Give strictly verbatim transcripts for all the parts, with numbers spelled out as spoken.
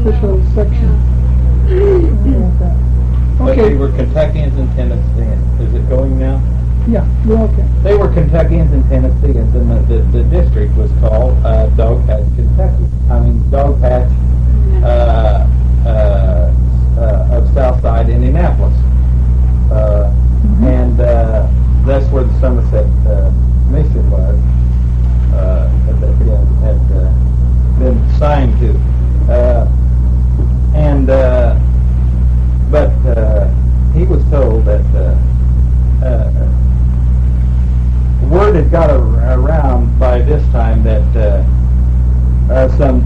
official section. But Okay. they were Kentuckians and Tennesseans. Is it going now? Yeah, we're okay. They were Kentuckians and Tennesseans, and the, the, the district was called uh, Dog Patch, Kentucky. I mean, Dog Patch uh, uh, uh, of Southside Indianapolis. Uh, Mm-hmm. And uh, that's where the Somerset uh, mission was, uh, that he had, had uh, been signed to. Uh, and uh, But uh, he was told that uh, uh, word had got ar- around by this time that uh, uh, some,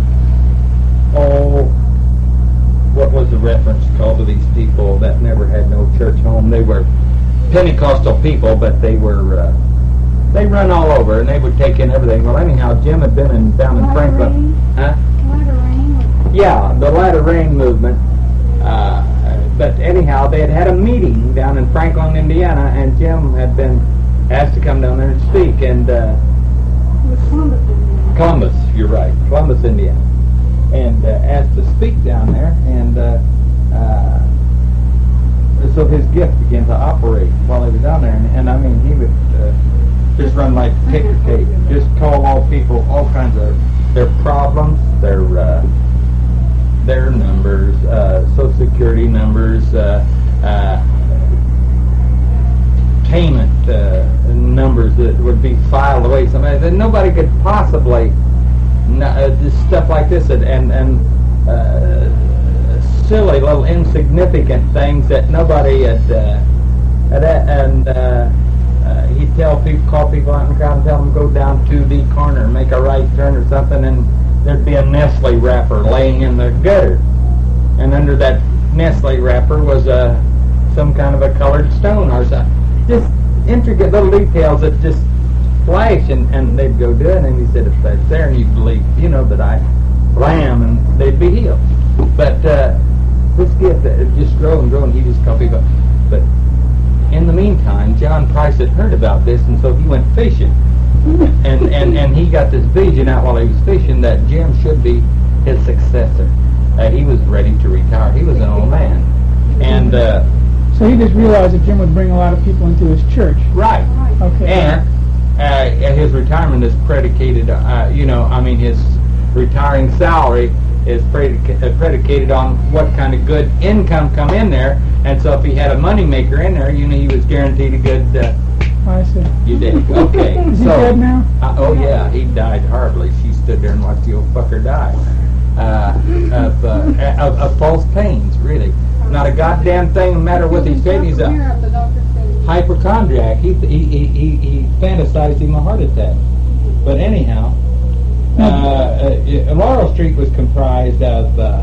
oh, what was the reference called to these people that never had no church home? They were Pentecostal people, but they were, uh, they run all over, and they would take in everything. Well, anyhow, Jim had been in, down in Franklin. Huh? Latter rain? Yeah, the Latter Rain movement. Uh, but anyhow, they had had a meeting down in Franklin, Indiana, and Jim had been asked to come down there and speak. And uh, It was Columbus, Indiana. Columbus, you're right, Columbus, Indiana, and uh, asked to speak down there. And uh, uh, so his gift began to operate while he was down there. And, and I mean, he would uh, just run like ticker tape, just call all people, all kinds of their problems, their uh, their numbers, uh, Social Security numbers, uh, uh, payment uh, numbers that would be filed away. Somebody that nobody could possibly n- uh, just stuff like this, and and, and uh, silly little insignificant things that nobody had. Uh, had and uh, uh, he'd tell people, call people out in the crowd, and tell them go down two D corner, make a right turn or something, and there'd be a Nestle wrapper laying in the gutter, and under that Nestle wrapper was a some kind of a colored stone or something. Just intricate little details that just flash, and, and they'd go do it, and he said, if that's there, and you believe, you know, that I am, and they'd be healed. But uh, this gift uh, just grow and grow, and he just called people. But in the meantime, John Price had heard about this, and so he went fishing. And, and, and he got this vision out while he was fishing that Jim should be his successor. Uh, he was ready to retire. He was an old man. And, uh, So he just realized that Jim would bring a lot of people into his church. right. Okay. And uh, his retirement is predicated, uh, you know, I mean, his retiring salary is predica- uh, predicated on what kind of good income come in there. And so if he had a money maker in there, you know, he was guaranteed a good... Uh, I see. You did. Okay. Is he so, dead now? Uh, oh, yeah. He died horribly. She stood there and watched the old fucker die. Uh, of, uh, of, of false pains, really. Not a goddamn thing no matter what he's saying. He's a hypochondriac. He, he, he, he, he fantasized him a heart attack. But anyhow, uh, uh, Laurel Street was comprised of uh,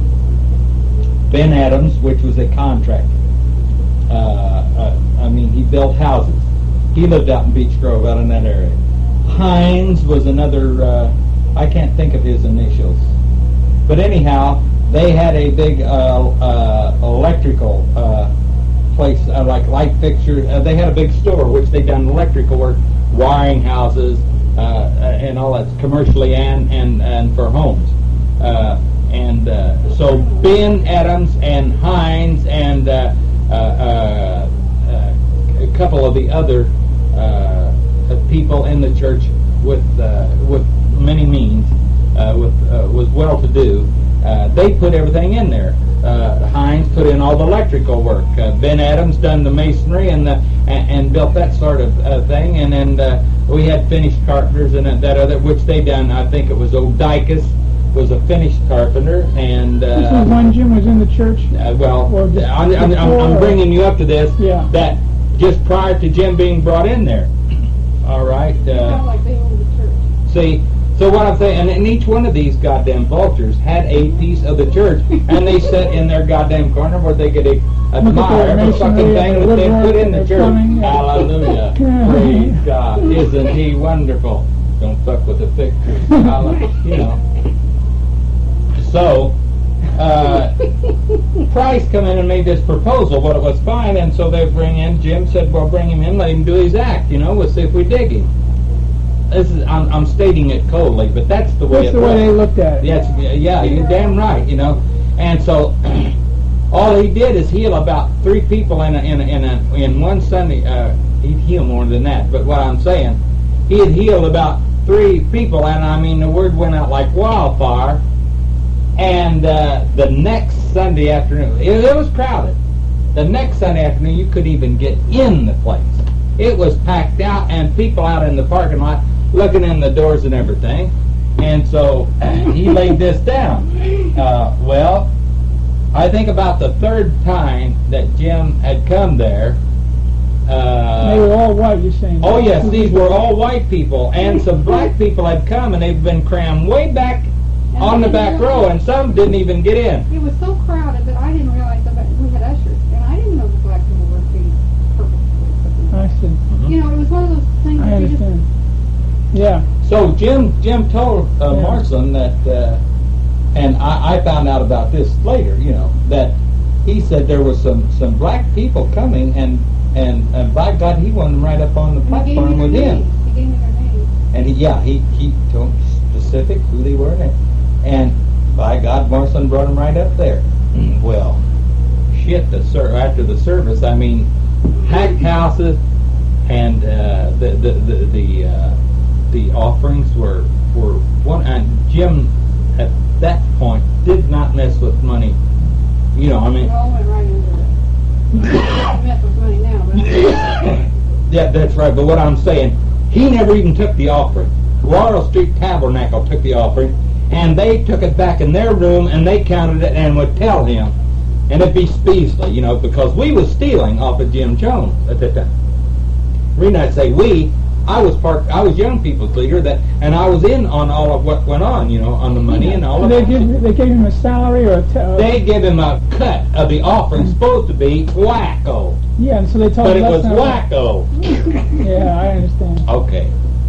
Ben Adams, which was a contractor. Uh, uh, I mean, he built houses. He lived out in Beech Grove, out in that area. Hines was another, uh, I can't think of his initials. But anyhow, they had a big uh, uh, electrical uh, place, uh, like light fixtures. Uh, they had a big store, which they done electrical work, wiring houses, uh, and all that, commercially and, and, and for homes. Uh, and uh, so Ben Adams and Hines and uh, uh, uh, uh, a couple of the other uh, people in the church with uh, with many means, uh, with uh, was well-to-do. Uh, they put everything in there. Uh, Hines put in all the electrical work. Uh, Ben Adams done the masonry and the and, and built that sort of uh, thing. And then uh, we had finished carpenters and that other, which they done. I think it was old Dicus was a finished carpenter. And uh, This was when Jim was in the church? uh, well, Or just I'm, I'm, I'm, before, I'm or- bringing you up to this. Yeah. That just prior to Jim being brought in there. All right. Uh, like they owned the church. See, so what I'm saying, and, and each one of these goddamn vultures had a piece of the church, and they sat in their goddamn corner where they could admire every fucking thing that they put in the church. Plumbing, yeah. Hallelujah. Yeah. Praise God. Isn't he wonderful? Don't fuck with the pictures. Hallelujah. You know. So, uh, Price come in and made this proposal, but it was fine, and so they bring in, Jim said, well, bring him in, let him do his act, you know, we'll see if we dig him. this is I'm, I'm stating it coldly, but that's the way That's it the way was. they looked at it. Yes, yeah, you're damn right, you know. And so all he did is heal about three people in a, in a, in a, in one Sunday. Uh, he'd heal more than that, but what I'm saying, he had healed about three people, and I mean the word went out like wildfire. And uh, the next Sunday afternoon, it, it was crowded. The next Sunday afternoon, you couldn't even get in the place. It was packed out, and people out in the parking lot looking in the doors and everything. And so he laid this down. Uh, well, I think about the third time that Jim had come there. Uh, They were all white, you're saying? oh yes, these were all white people, and some black people had come, and they've been crammed way back on the back row, and some didn't even get in. It was so crowded that I didn't realize that we had ushers, and I didn't know the black people were being purposefully. I see. Mm-hmm. You know, it was one of those things I that you just. understand. Yeah. So Jim Jim told uh, Yeah. Marson that, uh, and I, I found out about this later, you know, that he said there was some, some black people coming, and, and, and by God, he wanted them right up on the He gave me platform their with him. names. He gave me their names. And he, yeah, he, he told specific who they were, and, and by God, Marson brought them right up there. Well, shit, the ser- after the service, I mean, packed houses, and uh, the the the the, uh, the offerings were were one. And Jim, at that point, did not mess with money. You know, I mean, It all went right into it. I mess with money now, but yeah, that's right. But what I'm saying, he never even took the offering. Laurel Street Tabernacle took the offering, and they took it back in their room, and they counted it and would tell him, and it'd be Speasley, you know, because we was stealing off of Jim Jones at that time. The reason I say we, I was part, I was young people's leader, that, and I was in on all of what went on, you know, on the money and all of They that. give they gave him a salary or a t- uh, They gave him a cut of the offering, supposed to be wacko, yeah, and so they told but him it was that's not- wacko. Yeah, I understand. Okay.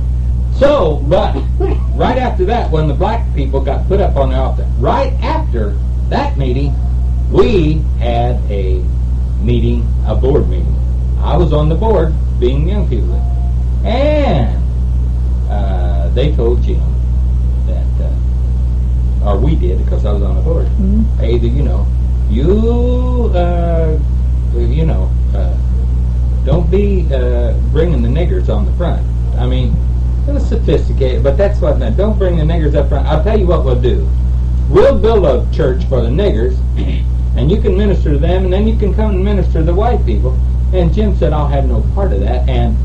So, but right after that, when the black people got put up on the altar, right after that meeting, we had a meeting, a board meeting. I was on the board, being young people, and uh, they told Jim that, uh, or we did, because I was on the board. Mhm. Hey, you know, you, uh, you know, uh, don't be uh, bringing the niggers on the front. I mean, it was sophisticated, but that's what. Now, don't bring the niggers up front. I'll tell you what we'll do. We'll build a church for the niggers, and you can minister to them, and then you can come and minister to the white people. And Jim said, I'll have no part of that. And,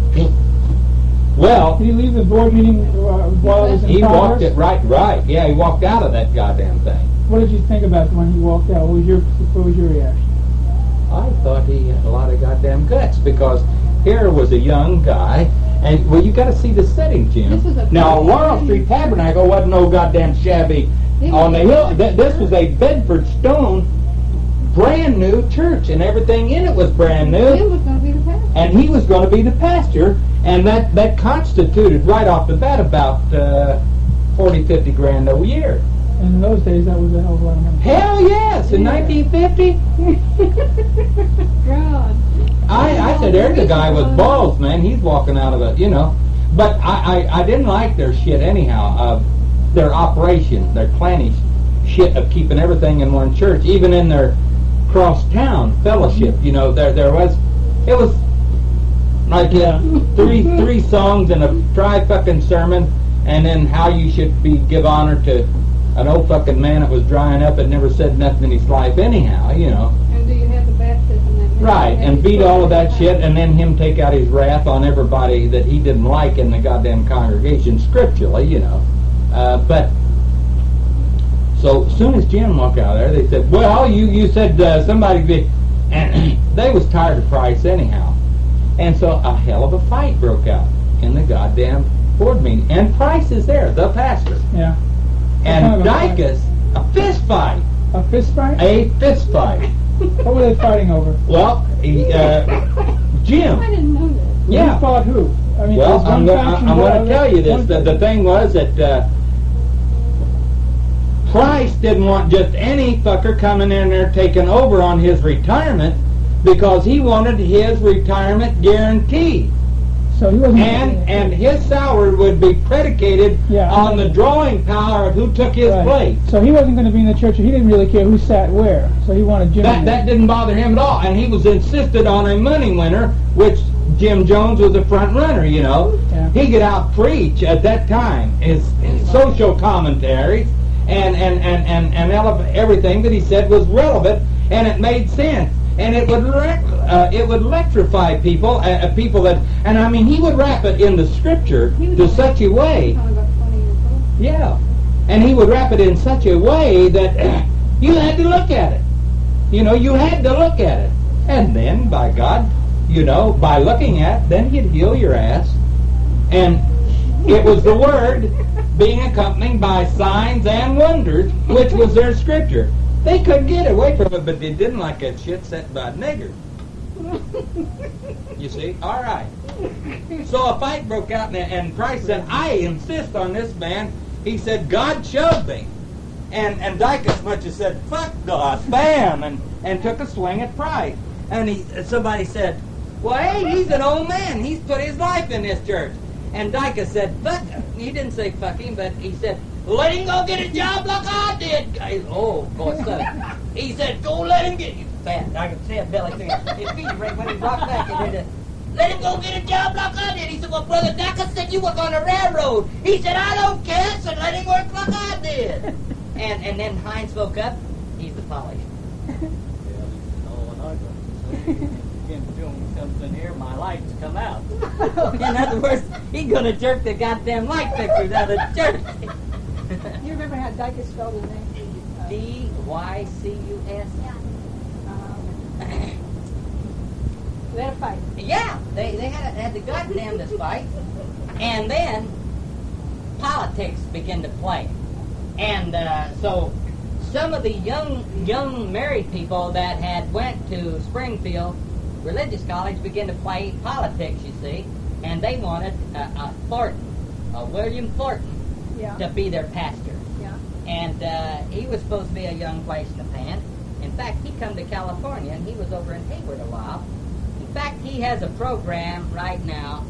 well, Did he leave the board meeting uh, while it was in he progress? walked it right, right. Yeah, he walked out of that goddamn thing. What did you think about it when he walked out? What was your What was your reaction? I thought he had a lot of goddamn guts, because here was a young guy, and well, you got to see the setting, Jim. This was a- Now, Laurel Street Tabernacle wasn't no goddamn shabby It on the was- hill. Th- This was a Bedford Stone, brand new church, and everything in it was brand new. Jim was going to be the pastor. And he was going to be the pastor, and that, that constituted right off the bat about uh, forty, fifty grand a year. And in those days, that was a hell of a lot of money. Hell yes, in nineteen fifty. God. I, I said, there's a guy with balls, man. He's walking out of it, you know. But I, I, I didn't like their shit anyhow, of their operation, their clannish shit of keeping everything in one church, even in their cross-town fellowship. You know, there there was, it was like uh, three three songs and a tri-fucking sermon, and then how you should be give honor to an old fucking man that was drying up and never said nothing in his life anyhow, you know. And do you have the baptism that Right, and beat all of that shit, and then him take out his wrath on everybody that he didn't like in the goddamn congregation, scripturally, you know. Uh, but, so as soon as Jim walked out of there, they said, well, you, you said uh, somebody be, and they was tired of Price anyhow. And so a hell of a fight broke out in the goddamn board meeting. And Price is there, the pastor. Yeah. And What kind of a Dykus, a fist fight. A fist fight? A fist fight. What were they fighting over? Well, he, uh, Jim. I didn't know that. Yeah. Who fought who? I mean, Well, was one I'm going faction I'm better to tell than- you this. one- The, the thing was that uh, Price didn't want just any fucker coming in there taking over on his retirement, because he wanted his retirement guaranteed. So he wasn't. And and his salary would be predicated Yeah. on the drawing power of who took his Right. place. So he wasn't going to be in the church. He didn't really care who sat where. So he wanted Jim. That in that there. didn't bother him at all, and he was insisted on a money winner, which Jim Jones was the front runner. You know, Yeah. he could out preach at that time his, his social commentaries and and and and, and ele- everything that he said was relevant, and it made sense, and it would rec- uh, it would electrify people, uh, uh, people that, and I mean, he would wrap it in the scripture He was to only- such a way. He was only about twenty years old. Yeah, and he would wrap it in such a way that you had to look at it. You know, you had to look at it. And then, by God, you know, by looking at it, then he'd heal your ass. And it was the Word being accompanied by signs and wonders, which was their scripture. They couldn't get away from it, but they didn't like that shit said by niggers. You see? All right. So a fight broke out, and, and Christ said, I insist on this man. He said, God showed me. And and Dykus much as said, fuck God, bam, and, and took a swing at Price. And he somebody said, well, hey, he's an old man. He's put his life in this church. And Dykus said, fuck him. He didn't say fuck him, but he said, let him go get a job like I did. I, oh, boy, son. He said, go let him get you. Fat. I can see a belly thing. His feet right when he rocked back. And then, let him go get a job like I did. He said, well, Brother Dykus said you work on the railroad. He said, I don't care, so let him work like I did. And and then Hines spoke up. He's the polished. Jim Jones comes in here, my lights come out. In other words, he's going to jerk the goddamn light fixtures out of the church. You remember how Dykus spelled his name? D Y C U S. Um, they had a fight. Yeah, they, they had, had the goddamn this fight. And then politics began to play. And uh, so some of the young young married people that had went to Springfield Religious College began to play politics, you see. And they wanted uh, uh, Thornton, uh, William Thornton, Yeah. to be their pastor. Yeah. And uh, he was supposed to be a young flash in the pan. In fact, he come to California, and he was over in Hayward a while. In fact, he has a program right now.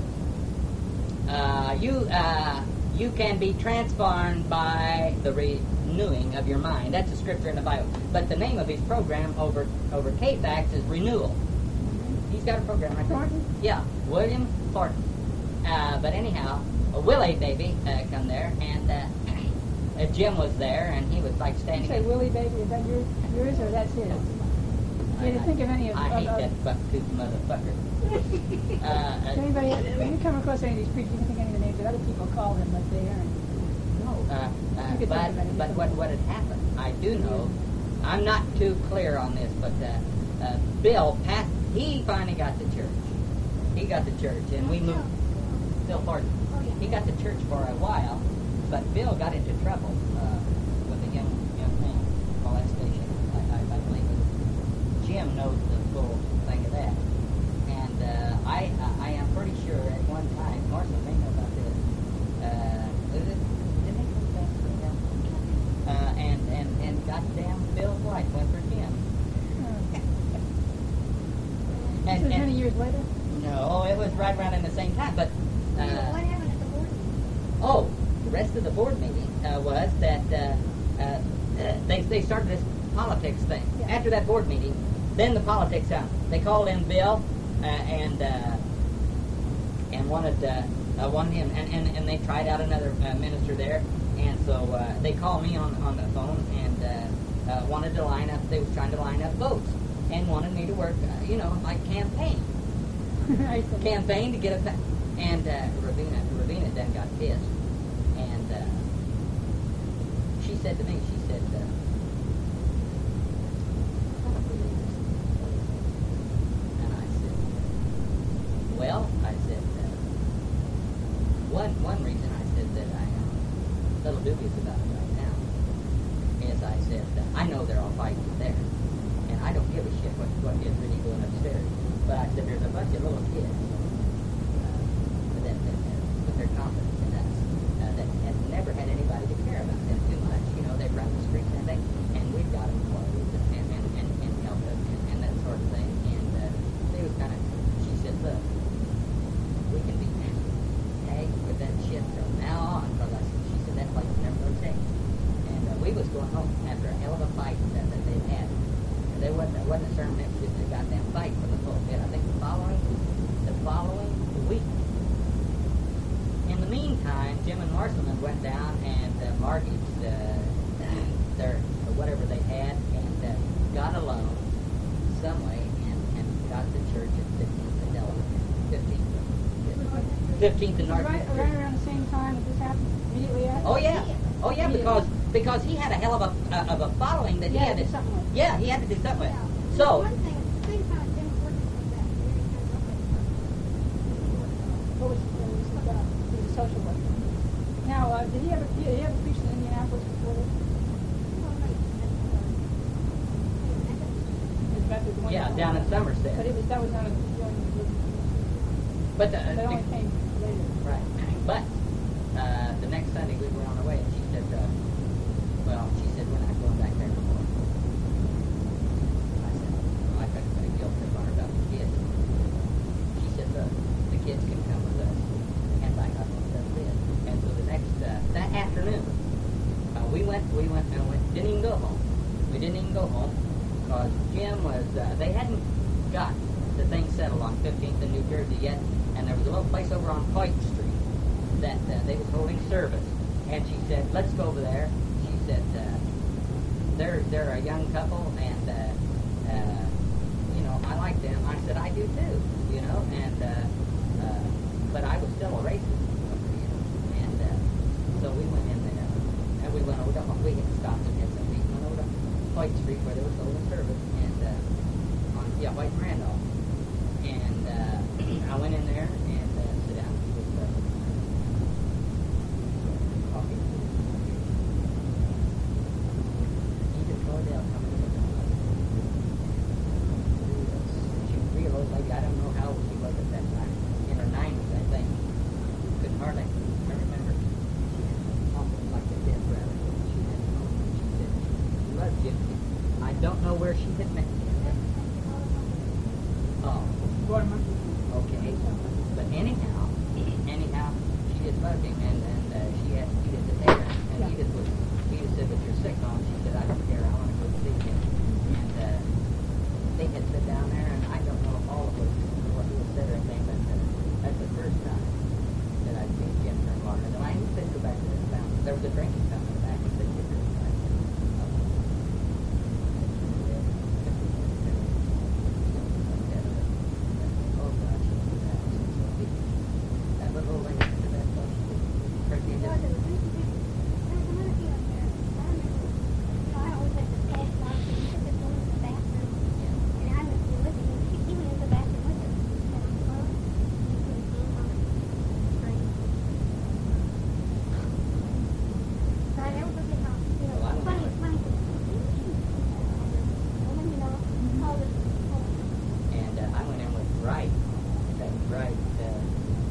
Uh, you uh, you can be transformed by the renewing of your mind. That's a scripture in the Bible. But the name of his program over over K FAX is Renewal. He's got a program right there. Thornton? Yeah, William Thornton. Uh, but anyhow, uh, Willie, baby, uh, come there, and uh, uh, Jim was there, and he was like You standing. say Willie, baby, is that your, yours or that's his? I, You didn't think of any of I of hate those. that buck-tooth motherfucker. uh, uh, Does anybody, when you come across any of these preachers, you can think of any of the names that other people call him, but they aren't. No, uh, uh, You could but think of any. but what what had happened? I do know. I'm not too clear on this, but uh, uh, Bill passed. He finally got the church. He got the church, and we moved. Bill Thornton. He got the church for a while, but Bill got into trouble uh, with a young young man molestation. I, I, I believe it. Jim knows the full thing of that, and uh, I I am pretty sure at one time, Marshall may know about this. Uh, is it, did they come back for him? Uh, and and and goddamn Bill's wife went for Jim. This And, was many and years later? no, it was right around in the same time, but. Uh, What happened at the board meeting? Oh, the rest of the board meeting uh, was that uh, uh, they they started this politics thing. Yeah. After that board meeting, then the politics out. They called in Bill uh, and uh, and wanted uh, uh, wanted him, and, and, and they tried out another uh, minister there, and so uh, they called me on on the phone and uh, uh, wanted to line up. They was trying to line up votes and wanted me to work, uh, you know, like campaign. I said, campaign to get a pa- and uh, Ravina Ravina then got pissed, and uh, she said to me, she said, uh, and I said, well, I said, uh, one one reason I said that I am a little dubious about it right now is I said uh, I know they're all fighting there, and I don't give a shit what what is really going upstairs, but I said there's a bunch of little kids that, that, that put their confidence in us, uh, that have never had anybody to care about them too much. You know, they run the streets and everything, and we've got them clothes and, and, and, and, and help them and, and that sort of thing. And uh, they was kind of, she said, look, we we was going home after a hell of a fight that, that they'd had. And there wasn't, there wasn't a sermon next to the goddamn fight for the pulpit. I think the following, the following week. In the meantime, Jim and Marcelman went down and uh, mortgaged uh, their, whatever they had, and uh, got a loan some way, and, and got the church at fifteenth and Delaware. fifteenth. fifteenth and North. Right, right around the same time that this happened, immediately after? Oh yeah, oh yeah, because because he had a hell of a uh, of a following that he Yeah, had to do something with. yeah he had to do something with. Yeah. So One thing, at the same time, Jim was working for that. What was, what was he about? He was a social worker. Now, uh, did he ever, did he ever preach in Indianapolis before this? His method was one yeah, of down in them. Somerset. But it was, that was not a, But the, that only came later. right, but uh, the next Sunday we were on our way, and she said, uh, "Well, she said we're not going back there no more." I said, well, I tried to put a guilt trip on her about the kids. She said, "Look, the kids can come with us," and like I just did. And so the next uh, that afternoon, uh, we went, we went, and went. Didn't even go home. We didn't even go home because Jim was. Uh, they hadn't got the thing settled on fifteenth in New Jersey yet, and there was a little place over on Pike Street that uh, they was holding service. And she said, "Let's go over there." She said, uh, "They're they're a young couple, and uh, uh, you know I like them." I said, "I do too," you know, and uh, uh, but I was still a racist, you know, and uh, so we went in there, and we went over to we had stopped and had some meat. Went over to White Street where they was holding service, and uh, on yeah White and Randolph. And uh, I went in there and uh, sit down with uh, coffee. Edith Cordell coming in. She was a real old lady. I don't know how old she was at that time. In her nineties, I think. Couldn't hardly. I remember. She had almost like a dead brother. She had she said she loved Gypsy. I don't know where she had met him. Oh. Gorman. Okay, but anyhow, anyhow, she just loved him, and and uh, she had Edith to take her, and Yeah. Edith was Edith said that you're sick, Mom. She said I don't care, I want to go see him, and uh, they had sit down there, and I don't know all of what what was said or anything, but uh, that's the first time that I've seen Jim turn water. And I used to go back to this fountain. There was a drinking fountain in the back, and said, "Get this back." Oh gosh, that little lady to that place, Christy It just was, it was really good. There was another kid up there. I remember, you know, I always had to pass by, so you could just go into the bathroom. And I was with him, and he, he went into the bathroom with her. And I was, he put his hand on the screen. So I never forget how, you know, Well, I don't funny, know. funny. And then, you know, all this, all this. and uh, I went in with Wright, that Wright, uh,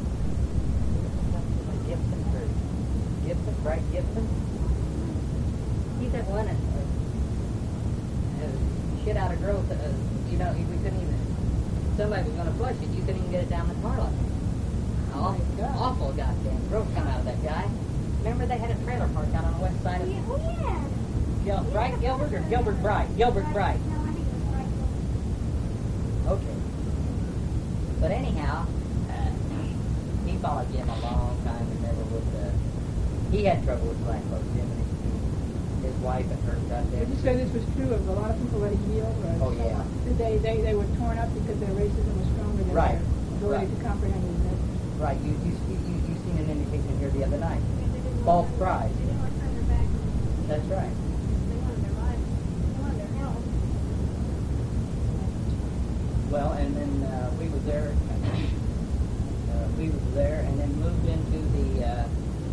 Gibson, or Gibson, Wright Gibson. He's that one that uh, uh, shit out of growth. Uh, you know, we couldn't even. Somebody was going to flush it. You couldn't even get it down the toilet. Awful, awful goddamn growth come out of that guy. Remember they had a trailer park out on the west side of Yeah, oh yeah. Gil, Wright Gilbert or Gilbert Bright? Gilbert Bright. No, I think it was right. Okay. But anyhow, uh, he followed Jim a long time and never would. Uh, he had trouble with black folks, Jim, and his, his wife and her got there. Would you say this was true of a lot of people that he healed? Or Oh, yeah. Did they, they, they were torn up because their racism was stronger than Right. their ability Right. to comprehend his message? Right, you you you you seen an indication here the other night. They didn't False want- pride. They didn't want to turn their back on it. That's right. They wanted their life. They wanted their health. Well, and then uh, we was there. Uh, we was there, and then moved into the uh,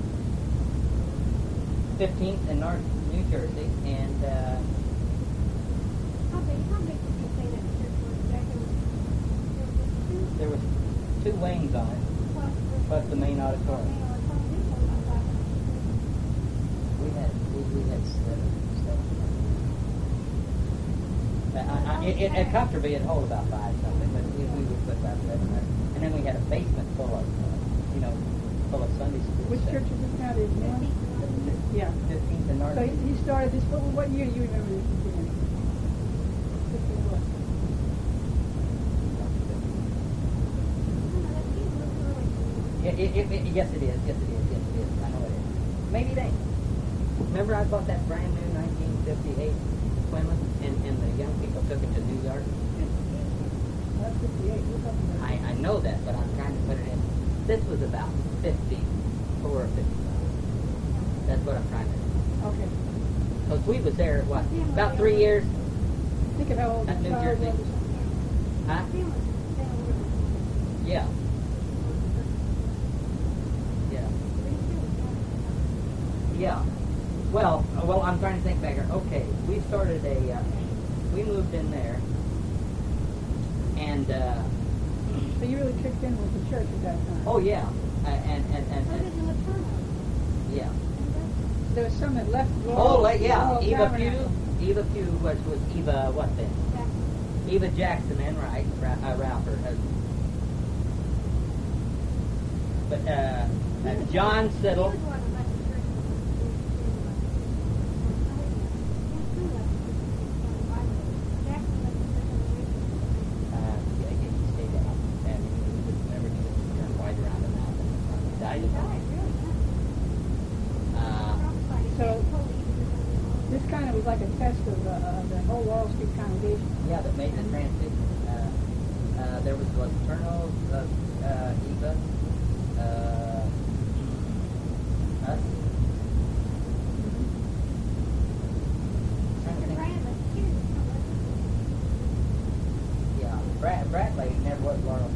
fifteenth in North New Jersey, and uh, How big, how big did you say that church was? Jack? There was, there was two, there was two wings on it, plus the plus the main auditorium. main auditorium. This one was like, We had we, we had seven. seven. Uh, I, I, it, it, at Custerby, it hold about five something, but we, we would put about seven. And then we had a basement full of, uh, you know, full of Sunday school. Which stuff. church is this now? The new one? Yeah. Fifteenth and started. So he he started this, what, what year do you remember this beginning? fifty-what? It, it, it, it, yes, it is. Yes, it is. Yes, it is. I know it is. Maybe they. Remember, I bought that brand new nineteen fifty-eight Plymouth, and, and the young people took it to New York. That's fifty-eight, we're talking about. I, I know that, but I'm trying to put it in. This was about fifty-four or fifty-five. That's what I'm trying to. Okay. Because we was there, what, about three years? Think of how old At the New child Jersey. was. Huh? Yeah. Yeah. Yeah. Well, uh, well, I'm trying to think back here. Okay, we started a, uh, we moved in there, and, uh, So you really kicked in with the church at that time? oh yeah, uh, and, and, and, and, yeah. There was some that left. Oh, like, yeah, Laurel Eva Tabernacle. Pugh, Eva Pugh was, was Eva, what then? Eva Jackson, then, right? Ra- uh, Ralph, her husband. But, uh, uh, John Siddle, uh, yeah, he stayed out, and he was, remember, he was turned white around the mouth and died of it. Uh, So this kind of was like a test of uh, uh, the whole Wall Street congregation. yeah, that made the transition. Uh, uh, there was Laternal, uh, uh, Eva, uh, us. Trying to think. Yeah, Brad, Bradley never was Laurel.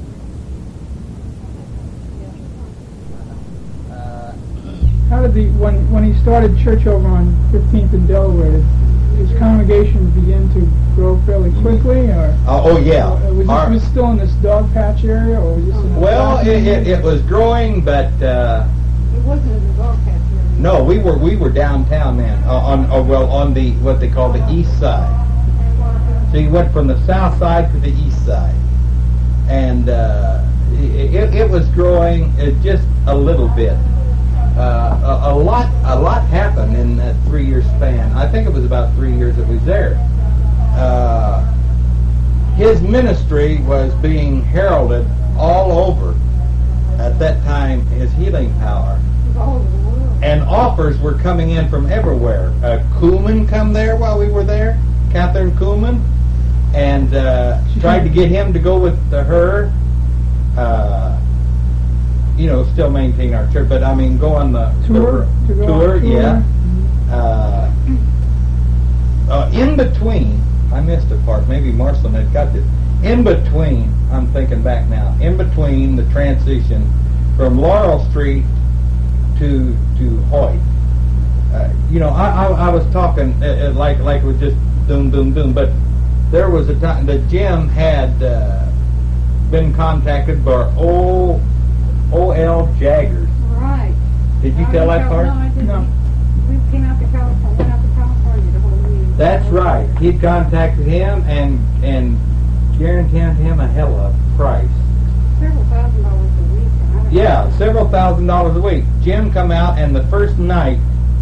Uh, How did the when when he started church over on fifteenth and Delaware, did his congregation begin to grow fairly quickly, or Uh, oh yeah. or was Our- this was still in this dog patch area, or was this in a well, it, it, it was growing, but uh, It wasn't in the dog catcher. no, we were we were downtown then. Uh, on uh, well, on the what they call the east side. So you went from the south side to the east side, and uh, it, it, it was growing uh, just a little bit. Uh, a, a lot, a lot happened in that three-year span. I think it was about three years that we was there. Uh, his ministry was being heralded all over at that time. His healing power, All over the world. and offers were coming in from everywhere. Uh, Kuhlman come there while we were there, Catherine Kuhlman, and uh, tried to get him to go with uh, her. Uh, you know, still maintain our church, but I mean, go on the Tour? the, To go tour, on tour? yeah. Uh, uh, in between, I missed a part. Maybe Marcelin had got this. In between, I'm thinking back now. In between the transition from Laurel Street to to Hoyt. Uh, you know, I, I I was talking uh, uh, like like it was just boom boom boom, but there was a time that Jim had uh, been contacted by old O L Jaggers. Right. Did you I tell went that out- part? No, I didn't. No. We came out to California, went out to California the whole week. That's right. He'd contacted him and and guaranteed him a hell of a price. Several thousand dollars a week. and I don't Yeah, know. several thousand dollars a week. Jim come out, and the first night,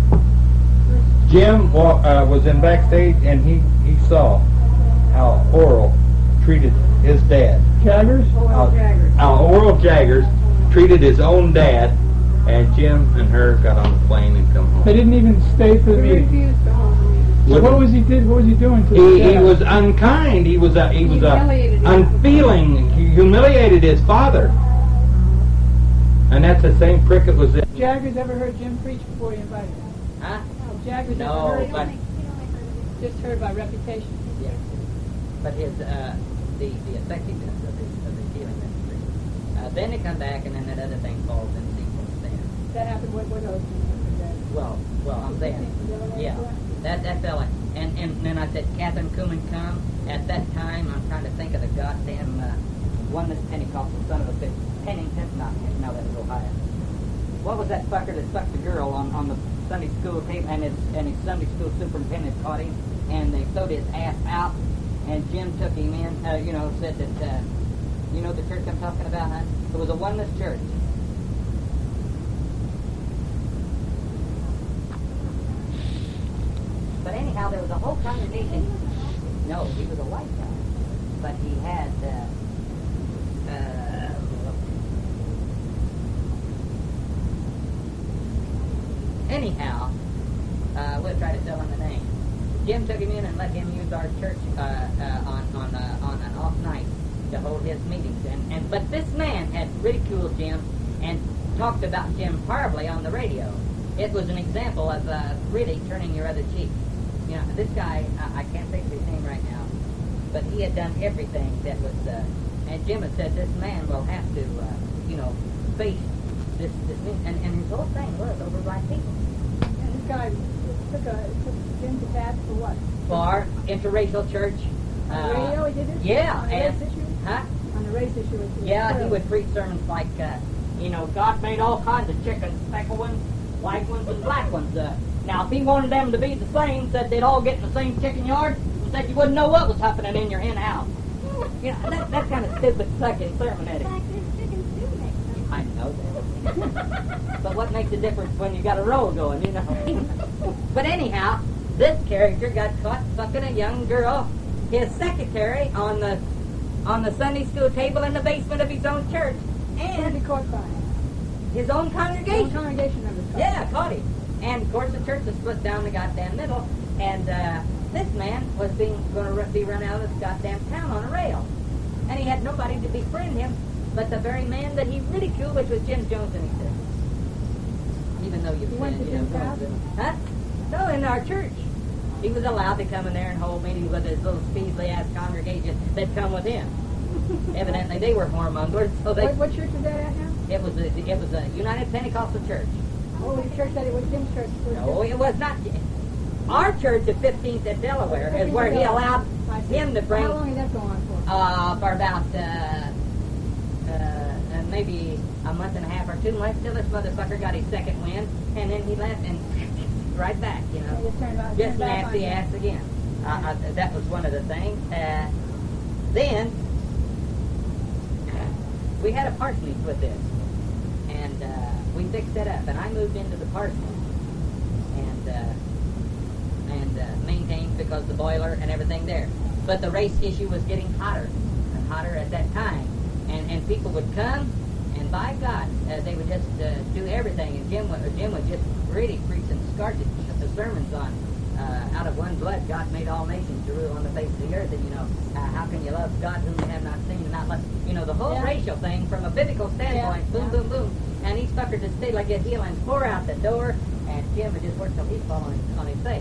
Jim wa- uh, was in backstage, and he, he saw how Oral treated his dad. Jaggers? O L How, Jaggers. how Oral Jaggers treated his own dad, and Jim and her got on the plane and come home. They didn't even stay for the We meeting. refused to hold the meeting. So what was he did? What was he doing to his He, he dad? was unkind. He was a, he was a Humiliated him. unfeeling. He humiliated his father, and that's the same prick that was in. Jaggers ever heard Jim preach before he invited him? huh? No, Jaggers No, ever heard but him? Just heard by reputation. yeah, but his uh, the the effectiveness of his of his healing ministry. Uh, then it come back, and then that other thing falls in sequence. Then, That happened with what else? well, well, I'm saying, yeah, that that fella, and and then I said, Catherine Kuhlman come. At that time, I'm trying to think of the goddamn uh, one that's Pentecostal son of a bitch, Pennington, not no, that was Ohio. What was that fucker that fucked the girl on, on the Sunday school table, and his and his Sunday school superintendent caught him, and they sewed his ass out, and Jim took him in, uh, you know, said that, uh, you know the church I'm talking about, huh? It was a oneness church. anyhow, there was a whole congregation. No, he was a white guy, but he had. Uh, uh, anyhow, uh, we'll try to tell him the name. Jim took him in and let him use our church uh, uh, on on uh, on an off night to hold his meetings. And, and but this man had ridiculed Jim and talked about Jim horribly on the radio. It was an example of uh, really turning your other cheek. You know, this guy, I, I can't think of his name right now, but he had done everything that was. Uh, and Jim had said, "This man will have to, uh, you know, face this this." And, and his whole thing was over black people. And this guy took a took Jim to task for what? For interracial church. On the radio, he did it. Yeah, On the and race issue. huh? On the race issue. it was Yeah, he terrible. would preach sermons like, uh, you know, God made all kinds of chickens, speckled ones, white ones, and black ones. Uh, now, if he wanted them to be the same, said they'd all get in the same chicken yard, and said you wouldn't know what was happening in your hen house. You know, that, that kind of stupid sucking sermon, Eddie. Like this chickens do make sense. I know that. But what makes a difference when you got a roll going, you know? But anyhow, this character got caught fucking a young girl, his secretary, on the on the Sunday school table in the basement of his own church, Who did and he caught by? his own His own congregation. congregation members. caught Yeah, by. caught him. And of course the church was split down the goddamn middle, and uh, this man was being going to be run out of this goddamn town on a rail, and he had nobody to befriend him but the very man that he ridiculed, which was Jim Jones, and he said, even though you've He went said, to you know, Jim's house? huh? No, in our church. He was allowed to come in there and hold meetings with his little speedly ass congregation that come with him. Evidently, they were whoremongers, so they. What, what church was that at now? It was a, it was a United Pentecostal church. Oh, it was a church that it was Jim's church. No, it was not. Our church at fifteenth at Delaware is where he allowed I see. him to bring. How long did that go on for? Uh, for about uh, uh, maybe a month and a half or two months till this motherfucker got his second wind, and then he left and right back, you know. Just turned about- Just turned back nasty on you. ass again. Uh, uh, that was one of the things. Uh, then we had a parsonage with this, and uh, we fixed it up, and I moved into the parsonage, and uh, and uh, maintained because the boiler and everything there. But the race issue was getting hotter and hotter at that time, and and people would come, and by God, uh, they would just uh, do everything, and Jim would, Jim would just really preach some scarlet sermons on. Uh, out of one blood, God made all nations to rule on the face of the earth, and you know, uh, how can you love God whom you have not seen and not love? You know, the whole Yeah. racial thing from a biblical standpoint, Yeah, boom, yeah. boom, boom, and these fuckers would stay like a heel and pour out the door, and Jim would just work till he'd fall on his, on his face.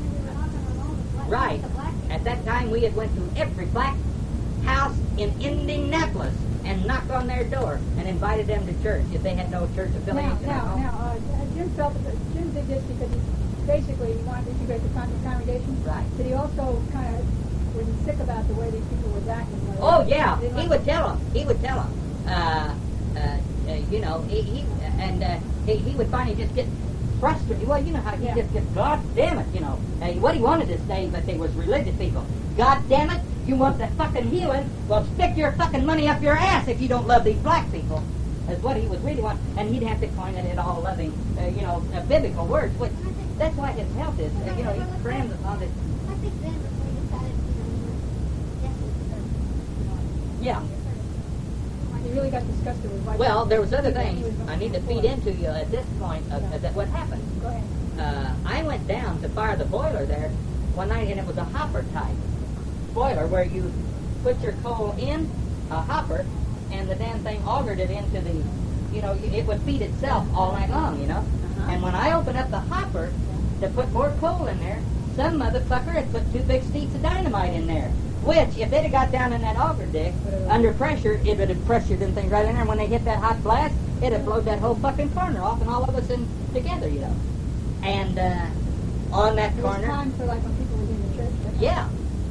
Right. At that time, we had went to every black house in Indianapolis and knocked on their door and invited them to church if they had no church Now, affiliation at now, home. now, uh, Jim felt that Jim did this because he basically he wanted to integrate the con- congregation. Right. But he also kind of was sick about the way these people were acting. Where Oh they- yeah, they he like- would tell them. He would tell them. Uh, uh, uh, you know, he, he and uh, he, he would finally just get frustrated. Well, you know how he Yeah. just gets, God damn it, you know. Uh, what he wanted to say, but they was religious people. God damn it, you want that fucking healing? Well, stick your fucking money up your ass if you don't love these black people. Is what he was really wanting, and he'd have to coin it in all loving, uh, you know, uh, biblical words. Which that's why his health is, uh, you know, he's crammed on this. I think then before we decided, you know, we were definitely Yeah. He really got disgusted with white Well, people. there was other He things was- I need to feed into you at this point of, of that what happened. Go ahead. Uh, I went down to fire the boiler there one night, and it was a hopper type boiler where you put your coal in a hopper, and the damn thing augured it into the, you know, it would feed itself all night long, you know. Uh-huh. And when I opened up the hopper to put more coal in there, some motherfucker had put two big sheets of dynamite in there. Which, if they'd have got down in that auger dig, under pressure, it would have pressured them things right in there. And when they hit that hot blast, it'd have blowed that whole fucking corner off and all of us in together, you know. And uh, on that It was corner, time for like when people were in the church. that's- yeah.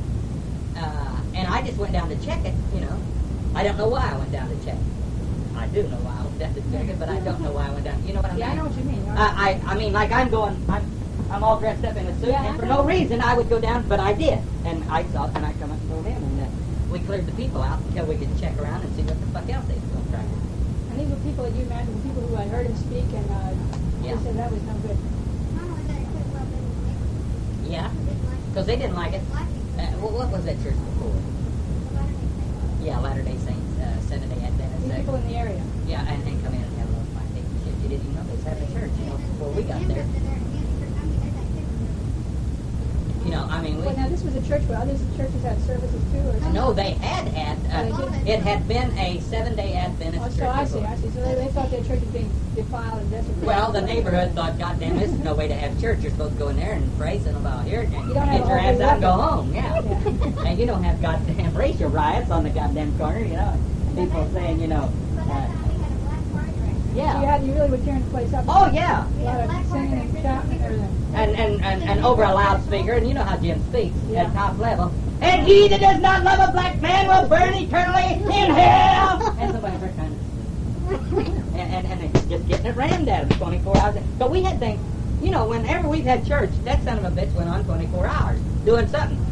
Uh, and I just went down to check it, you know. I don't know why I went down to check it. I do know why I went down to check it, but I don't know why I went down. You know what I mean? Yeah, I know what you mean. I, I, I mean, like I'm going, I'm, I'm all dressed up in a suit, Yeah, and I for know. no reason I would go down, but I did. And I saw, and I come up and told him, and uh, we cleared the people out until we could check around and see what the fuck else they was going to try to do. And these were people that you imagined, people who had heard him speak, and uh, Yeah. they said that was no good. not only that, it could well been Yeah. didn't like Because they didn't like it. Uh, what, what was that church before? Yeah, Latter-day Saints, uh, Seventh-day Adventists. These uh, people in the area. Yeah, and, and come in and have a little fun. They, you didn't even know they was having a church, you know, before we got there. You know, I mean, we... Well, now this was a church, but others churches had services too, or something? No, they had had... Uh, it had been a Seven-day Adventist Oh, church so I see, before. I see. So they, they thought their church was being defiled and desecrated. Well, the neighborhood thought, God damn, this is no way to have church. You're supposed to go in there and pray something about here and You get don't have your a ass whole out and go record. home. Yeah. Yeah. And you don't have goddamn racial riots on the goddamn corner, you know. People saying, you know... Uh, So you, yeah. had, you really were tearing the place up. Oh, yeah. A lot of singing and shouting and everything. And, and, and, and over a loudspeaker, and you know how Jim speaks Yeah. at top level. And he that does not love a black man will burn eternally in hell. And somebody first kind of, and, and, and it's just getting it rammed at him twenty-four hours. But we had things, you know, whenever we've had church, that son of a bitch went on twenty-four hours doing something.